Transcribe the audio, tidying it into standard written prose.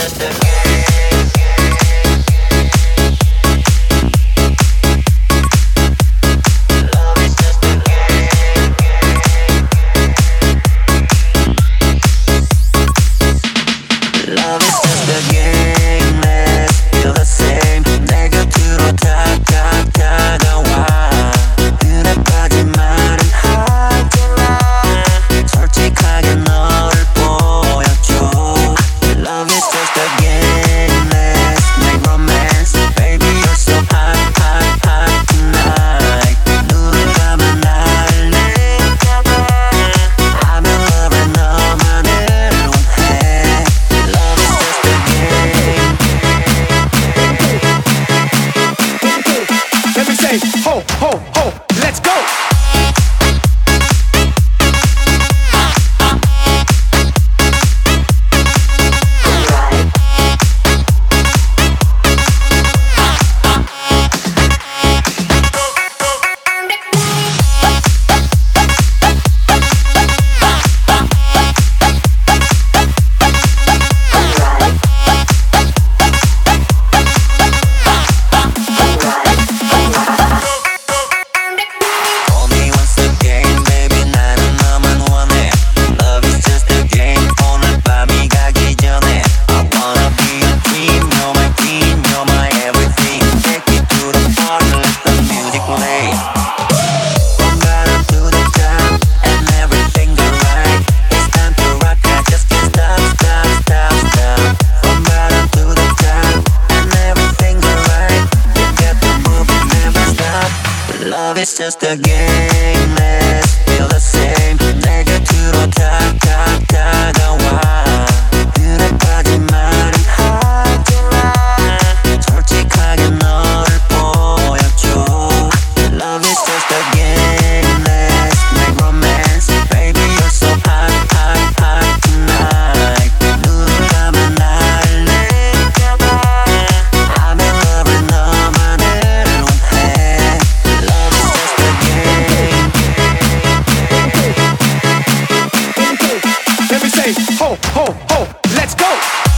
It's just a game, let's feel the same. 내 곁으로 다가와. 그날까지 말은 하지마. 솔직하게 너를 보여줘. Love is just a game, let's make romance. Baby, you're so hot, hot, hot tonight. 눈을 감아 날 느껴봐. I'm in love with 너만을 원해. Love is just a game. Let me say, ho, ho, ho, let's go.